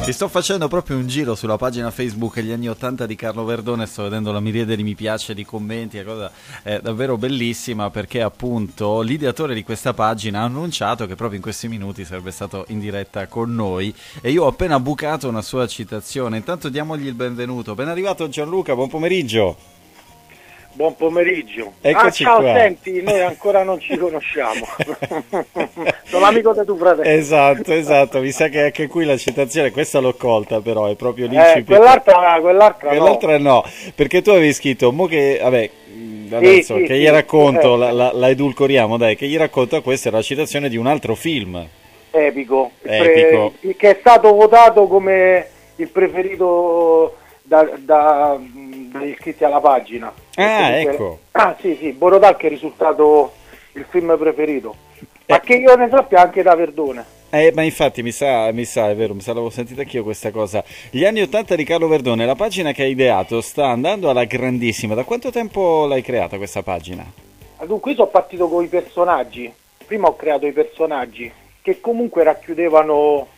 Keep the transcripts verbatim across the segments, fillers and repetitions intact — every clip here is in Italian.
Mi sto facendo proprio un giro sulla pagina Facebook Gli anni ottanta di Carlo Verdone, sto vedendo la miriade di mi piace, di commenti, è cosa è davvero bellissima, perché appunto l'ideatore di questa pagina ha annunciato che proprio in questi minuti sarebbe stato in diretta con noi e io ho appena bucato una sua citazione. Intanto diamogli il benvenuto. Ben arrivato Gianluca, buon pomeriggio. Buon pomeriggio. Eccoci ah, ciao, qua. Senti, noi ancora non ci conosciamo. Sono l'amico di tuo fratello. Esatto, esatto, mi sa che anche qui la citazione, questa l'ho colta però, è proprio Eh, l'incipit. quell'altra, quell'altra, Quell'altra no. no. perché tu avevi scritto, mo che, vabbè, adesso sì, che sì, gli racconto, eh. la, la, la edulcoriamo, dai, che gli racconto, questa era la citazione di un altro film. Epico. Epico. Pre- che è stato votato come il preferito da, da, dagli iscritti alla pagina. Ah, Comunque- ecco. Ah, sì, sì, Borodal che è risultato il film preferito. Ma Eh. che io ne sappia anche da Verdone. Eh, ma infatti mi sa, mi sa, è vero, mi sa, l'avevo sentita anch'io questa cosa. Gli anni ottanta di Carlo Verdone, la pagina che hai ideato sta andando alla grandissima. Da quanto tempo l'hai creata questa pagina? Dunque, io sono partito con i personaggi. Prima ho creato i personaggi che comunque racchiudevano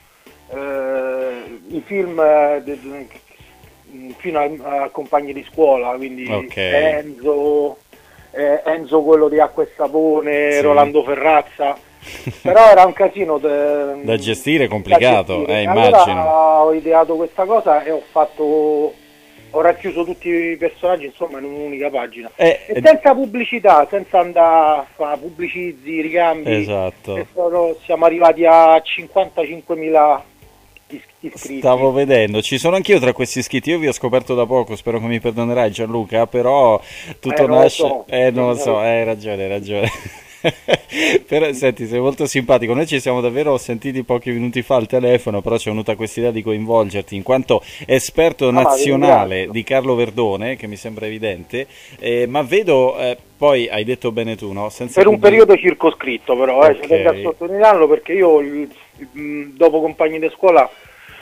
eh, i film eh, de- de- fino a, a compagni di scuola, quindi Ok. Enzo, eh, Enzo quello di Acqua e Sapone, Sì. Rolando Ferrazza. Però era un casino de- Da gestire, complicato, da gestire. eh, Allora immagino. ho ideato questa cosa e ho fatto ho racchiuso tutti i personaggi insomma in un'unica pagina. Eh, E senza pubblicità, senza andare a fare pubblicizzi, ricambi. Esatto. E sono- siamo arrivati a cinquantacinquemila is- iscritti. Stavo vedendo, ci sono anch'io tra questi iscritti, io vi ho scoperto da poco, spero che mi perdonerai Gianluca, però tutto Eh, non lo nasce... so. Eh, non lo Non so, lo- hai ragione, hai ragione. Però senti, sei molto simpatico, noi ci siamo davvero sentiti pochi minuti fa al telefono, però ci è venuta questa idea di coinvolgerti in quanto esperto Ah, nazionale ringrazio. di Carlo Verdone, che mi sembra evidente, eh, ma vedo, eh, poi hai detto bene tu, no? Senza Per un pubblic- periodo circoscritto però, eh, Ok. ci tengo a sottolinearlo perché io il- il- dopo compagni di scuola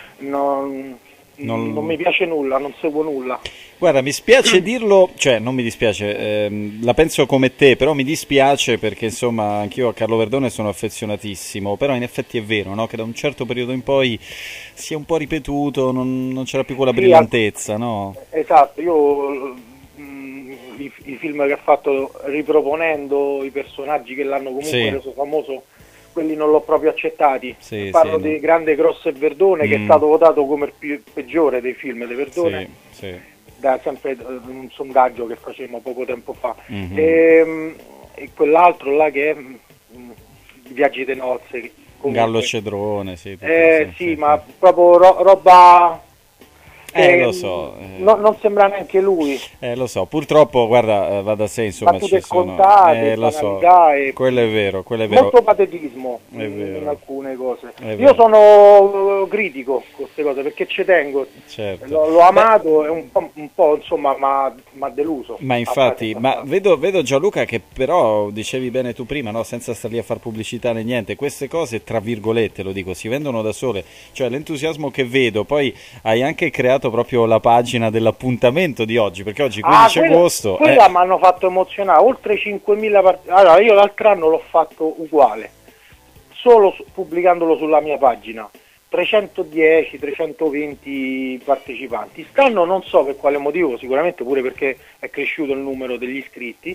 non, Non- non mi piace nulla, non seguo nulla. Guarda, mi spiace dirlo, cioè non mi dispiace, ehm, la penso come te, però mi dispiace perché insomma anch'io a Carlo Verdone sono affezionatissimo, però in effetti è vero, no? Che da un certo periodo in poi si è un po' ripetuto, non, non c'era più quella Sì, brillantezza, no? Esatto, io mm, i, i film che ha fatto riproponendo i personaggi che l'hanno comunque Sì. reso famoso, quelli non l'ho proprio accettati. Sì, Parlo sì, di no. Grande Grosso e Verdone che Mm. è stato votato come il più- peggiore dei film di Verdone. Sì, sì. Da sempre eh, un sondaggio che facevamo poco tempo fa. Mhm. E, e quell'altro là che è mm, Viaggi di nozze. che comunque- Gallo Cedrone, sì. tutto, Eh sì, ma proprio ro- roba... Eh, che, lo so, eh. no- non sembra neanche lui. Eh, lo so, purtroppo, guarda, eh, va da sé, insomma, Battute ci sono... scontate, eh, lo so, banalità e- quello è vero, quello è vero. Molto patetismo È in, vero. in alcune cose. È Io vero. sono eh, critico con queste cose perché ci tengo. Certo. L'ho, l'ho amato e un po', un po' insomma mi ha deluso. Ma infatti, Abbastanza ma tanto. vedo, vedo Gianluca che però, dicevi bene tu prima, no? Senza star lì a far pubblicità né niente, queste cose, tra virgolette, lo dico, si vendono da sole, cioè l'entusiasmo che vedo, poi hai anche creato proprio la pagina dell'appuntamento di oggi, perché oggi quindici Ah, quella, agosto... quella eh, mi hanno fatto emozionare, oltre cinquemila part- Allora, io l'altro anno l'ho fatto uguale, solo su- pubblicandolo sulla mia pagina. trecentodieci trecentoventi partecipanti. Stanno non so per quale motivo, sicuramente pure perché è cresciuto il numero degli iscritti.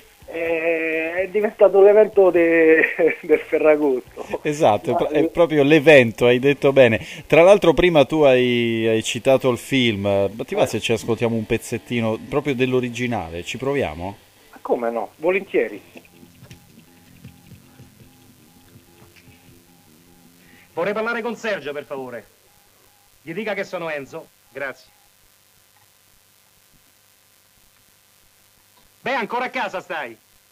eh, È diventato l'evento de- del Ferragosto. Esatto, è Ma- pro- è proprio l'evento, hai detto bene. Tra l'altro prima tu hai, hai citato il film, ma ti va se ci ascoltiamo un pezzettino proprio dell'originale, ci proviamo? Ma come no? Volentieri. Vorrei parlare con Sergio, per favore. Gli dica che sono Enzo. Grazie. Beh, ancora a casa stai?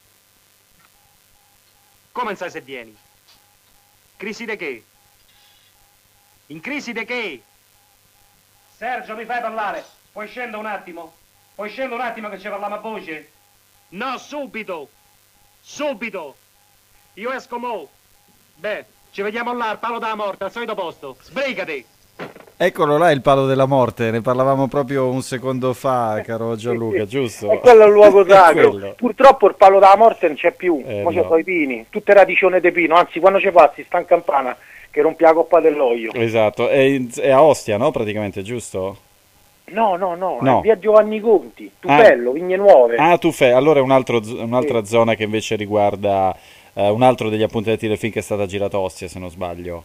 Come non sai se vieni? Crisi di che? In crisi di che? Sergio, mi fai parlare? Puoi scendere un attimo? Puoi scendere un attimo che ci parliamo a voce? No, subito! Subito! Io esco mo'. Beh, ci vediamo là al palo della morte, al solito posto. Sbrigati! Eccolo là il palo della morte, ne parlavamo proprio un secondo fa, caro Gianluca, giusto? E quello è il luogo È sacro. quello. Purtroppo il palo della morte non c'è più, Eh, ora c'è no. poi i pini, tutte radicione dei pino, anzi quando ci passi sta in campana, che rompi la coppa dell'olio. Esatto, è, in- è a Ostia, no? Praticamente, giusto? No, no, no, No. è via Giovanni Conti, Tupello, Vigne Nuove. Ah, tu fai, allora è un altro z- un'altra Sì. zona che invece riguarda eh, un altro degli appuntamenti del film che è stata girata a Ostia, se non sbaglio.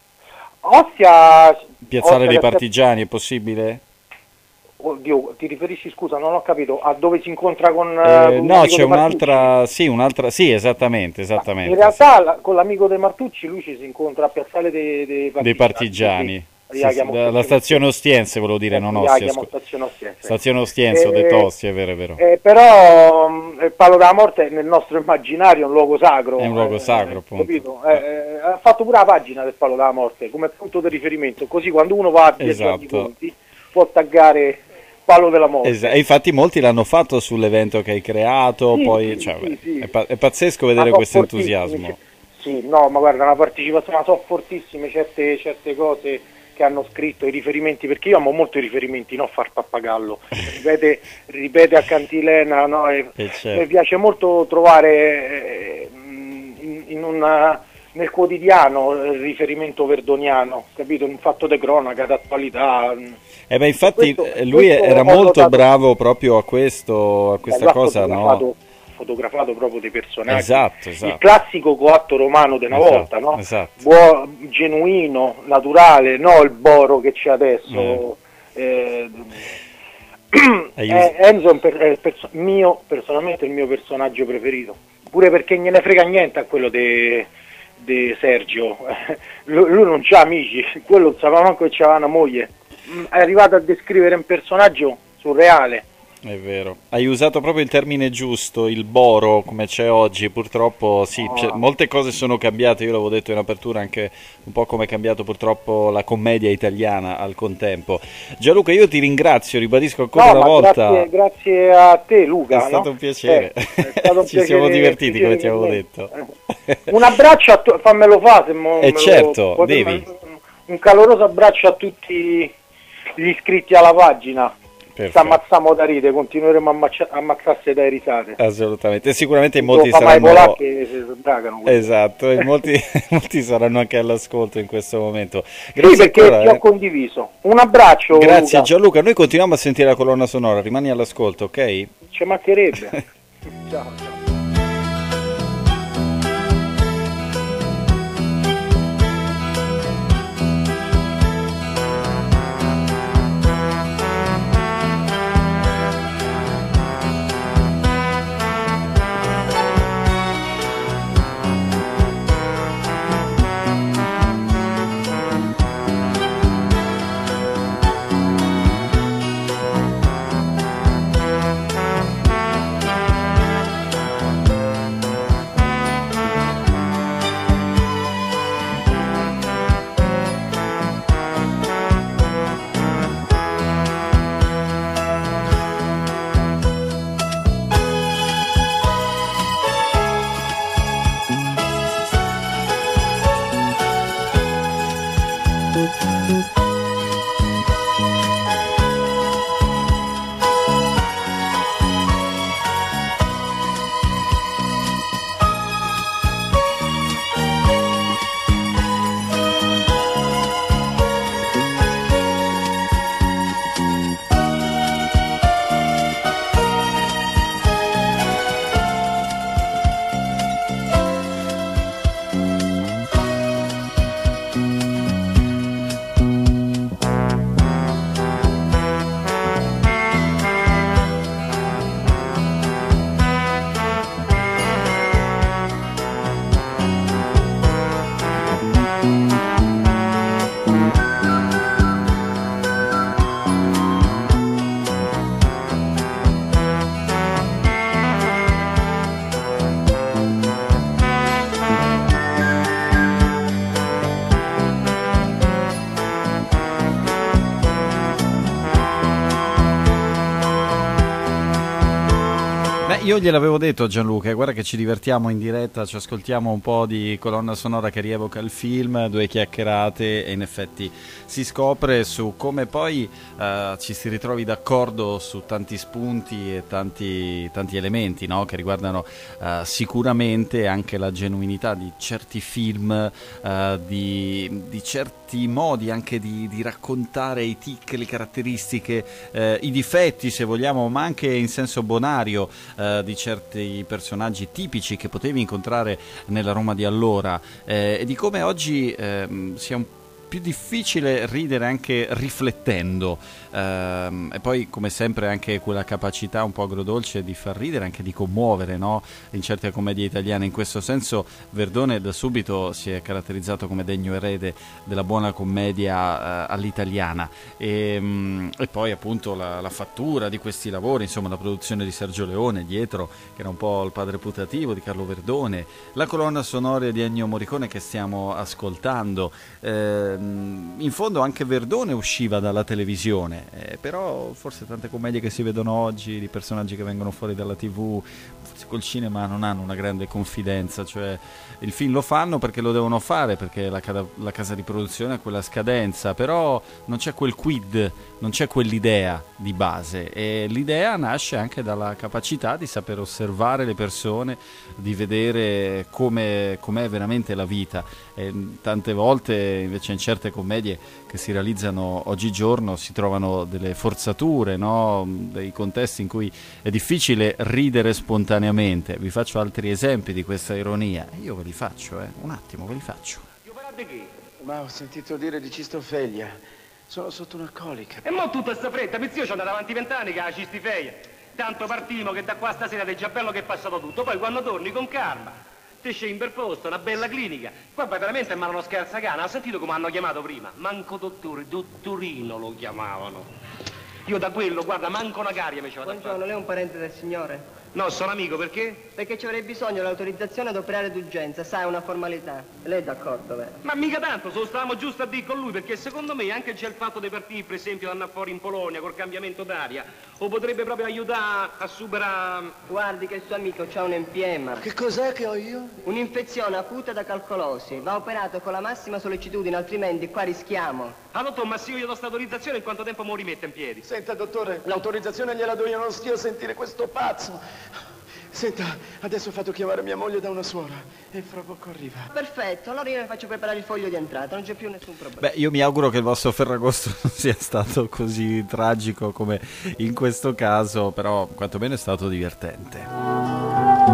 Ostia... Piazzale Ostia dei che- Partigiani, è possibile? Oddio, ti riferisci, scusa, non ho capito, a dove si incontra con... Eh, con no, l'amico c'è De Martucci? un'altra, sì, un'altra, sì, esattamente, In esattamente, realtà la- con l'amico De Martucci lui ci si incontra a Piazzale dei, dei sì. Dei Partigiani. Sì, Sì, io la sì, chiamo la, la stazione Ostiense, volevo dire, non io la Ostia. chiamo scu- stazione Ostiense. Stazione Ostiense, ho Eh, detto Ostia, è vero, è vero. Eh, però mh, il Palo della Morte nel nostro immaginario è un luogo sacro. È un luogo eh, sacro, appunto. capito? Eh, eh, ha fatto pure la pagina del Palo della Morte come punto di riferimento, così quando uno va a Via Giovanni Esatto. Conti può taggare Palo della Morte. Esatto, e infatti molti l'hanno fatto sull'evento che hai creato, Sì, poi sì, cioè, sì, sì. È, pa- è pazzesco Ma vedere so questo fortissimi, entusiasmo. cioè- Sì, no, ma guarda, una partecipazione, ma so fortissime certe, certe cose che hanno scritto, i riferimenti, perché io amo molto i riferimenti, non far pappagallo, ripete, ripete a cantilena, no? E, Eh, certo. mi piace molto trovare eh, in, in una, nel quotidiano il riferimento verdoniano, capito? Un fatto di cronaca, d'attualità. Eh beh, infatti Questo- eh, lui questo era ho molto notato. bravo proprio a questo, a questa Lui ha cosa, fotografato, no? fotografato proprio dei personaggi. Esatto, esatto. Il classico coatto romano di una Esatto, volta, no? esatto. Buo- genuino, naturale, no il boro che c'è adesso. Eh, Hai eh, Enzo è, un per- è il perso- mio, personalmente il mio personaggio preferito, pure perché gliene frega niente a quello di Sergio. lui, lui non c'ha amici, quello non sapeva manco che c'aveva una moglie. Mm, è arrivato a descrivere un personaggio surreale. È vero. Hai usato proprio il termine giusto, il boro, come c'è oggi. Purtroppo sì, No. cioè, molte cose sono cambiate, io l'avevo detto in apertura, anche un po' come è cambiato purtroppo la commedia italiana al contempo. Gianluca, io ti ringrazio, ribadisco ancora No, una ma volta. grazie, grazie a te Luca. È stato no? un piacere. Eh, è stato un Ci siamo piacere- divertiti, piacere come ti avevo per me. detto. Eh. Un abbraccio a tu- fammelo fare se mo- Eh, me lo- certo, poi- devi. Un caloroso abbraccio a tutti gli iscritti alla pagina. Ci Perfetto. ammazziamo da ride, continueremo a ammaccia- ammazzarsi dai risate. Assolutamente. E sicuramente in molti Lo fa mai saranno. polacchi e si sbragano. quelli. Esatto, e molti, molti saranno anche all'ascolto in questo momento. Sì, Grazie perché ancora, ti ho eh. condiviso. Un abbraccio. Grazie Luca. Gianluca, noi continuiamo a sentire la colonna sonora, rimani all'ascolto, ok? Ci mancherebbe. Ciao, ciao. io gliel'avevo detto a Gianluca, eh, guarda che ci divertiamo in diretta, ci ascoltiamo un po' di colonna sonora che rievoca il film, due chiacchierate, e in effetti si scopre su come poi eh, ci si ritrovi d'accordo su tanti spunti e tanti, tanti elementi, no? Che riguardano eh, sicuramente anche la genuinità di certi film, eh, di, di certi modi anche di, di raccontare i tic, le caratteristiche, eh, i difetti se vogliamo, ma anche in senso bonario eh, di certi personaggi tipici che potevi incontrare nella Roma di allora, eh, e di come oggi eh, sia un più difficile ridere anche riflettendo, ehm, e poi come sempre anche quella capacità un po' agrodolce di far ridere, anche di commuovere, no? In certe commedie italiane. In questo senso Verdone da subito si è caratterizzato come degno erede della buona commedia eh, all'italiana, e, mh, e poi appunto la, la fattura di questi lavori, insomma la produzione di Sergio Leone dietro, che era un po' il padre putativo di Carlo Verdone, la colonna sonora di Ennio Morricone che stiamo ascoltando. eh, In fondo anche Verdone usciva dalla televisione, eh, però forse tante commedie che si vedono oggi di personaggi che vengono fuori dalla tivù, forse col cinema non hanno una grande confidenza, cioè il film lo fanno perché lo devono fare, perché la, la casa di produzione ha quella scadenza, però non c'è quel quid, non c'è quell'idea di base, e l'idea nasce anche dalla capacità di saper osservare le persone, di vedere come com'è veramente la vita. E tante volte invece in certe commedie che si realizzano oggigiorno si trovano delle forzature, no? Dei contesti in cui è difficile ridere spontaneamente. Vi faccio altri esempi di questa ironia. Io ve li faccio, eh. Un attimo, ve li faccio. Ma ho sentito dire di cistofelia. Sono sotto un'alcolica. E mo tutta sta fretta, pizzio, c'ho andato avanti vent'anni che ha la cistifeia. Tanto partimo che da qua stasera è già bello che è passato tutto. Poi quando torni con calma ti scegli per posto, una bella clinica. Qua poi veramente è male uno scherzacana. Ha sentito come hanno chiamato prima? Manco dottore, dottorino lo chiamavano. Io da quello, guarda, manco una caria mi c'era da fare. Buongiorno, lei è un parente del signore? No, sono amico, perché? Perché ci avrei bisogno dell'autorizzazione ad operare d'urgenza, sai, è una formalità. Lei è d'accordo, vero? Ma mica tanto, solo stavamo giusto a dire con lui, perché secondo me anche c'è il fatto di partire, per esempio, da andare fuori in Polonia col cambiamento d'aria, o potrebbe proprio aiutare a superare... Guardi che il suo amico c'ha un empiema. Che cos'è che ho io? Un'infezione acuta da calcolosi. Va operato con la massima sollecitudine, altrimenti qua rischiamo. Ah, dottor, ma se io gli do sta autorizzazione, in quanto tempo mo rimette in piedi? Senta, dottore, l'autorizzazione gliela do io, non stia a sentire questo pazzo. Senta, adesso ho fatto chiamare mia moglie da una suora e fra poco arriva. Perfetto, allora io le faccio preparare il foglio di entrata, non c'è più nessun problema. Beh, io mi auguro che il vostro Ferragosto non sia stato così tragico come in questo caso, però quantomeno è stato divertente.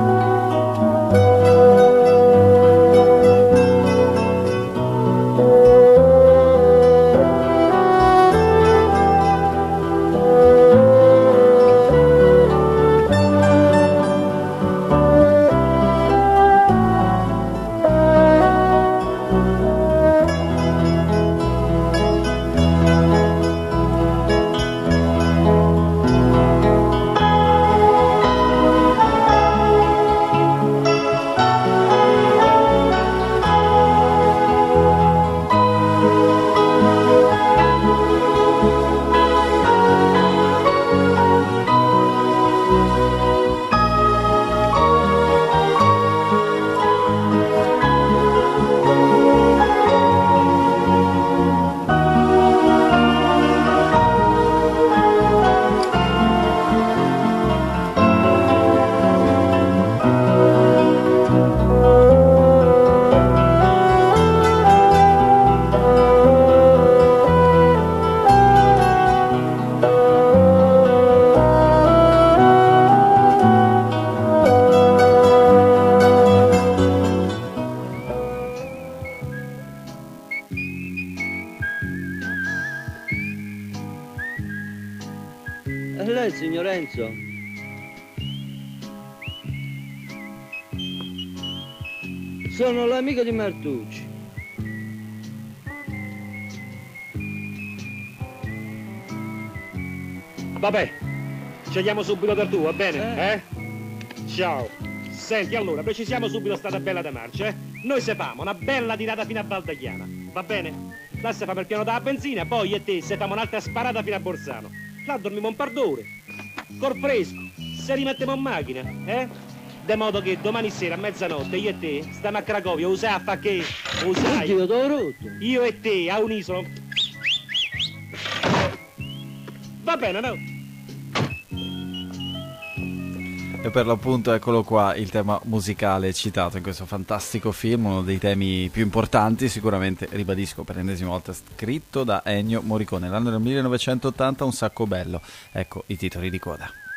È lei, signor Enzo? Sono l'amico di Martucci. Vabbè, scegliamo subito per tu, va bene? Eh. Eh? Ciao. Senti, allora, precisiamo subito sta tabella da marcia, eh? Noi se famo una bella tirata fino a Valdachiana, va bene? Là se famo il piano della benzina, poi io e te se famo un'altra sparata fino a Borsano. Là dormiamo un par d'ore, col fresco, se rimettiamo in macchina, eh? De modo che domani sera a mezzanotte io e te stiamo a Cracovia, usai a fa che? Usai. Oddio, t'ho rotto. Io e te a un'isola. Va bene, no? E per l'appunto eccolo qua il tema musicale citato in questo fantastico film, uno dei temi più importanti, sicuramente, ribadisco per l'ennesima volta, scritto da Ennio Morricone. L'anno del millenovecentottanta, un sacco bello. Ecco i titoli di coda.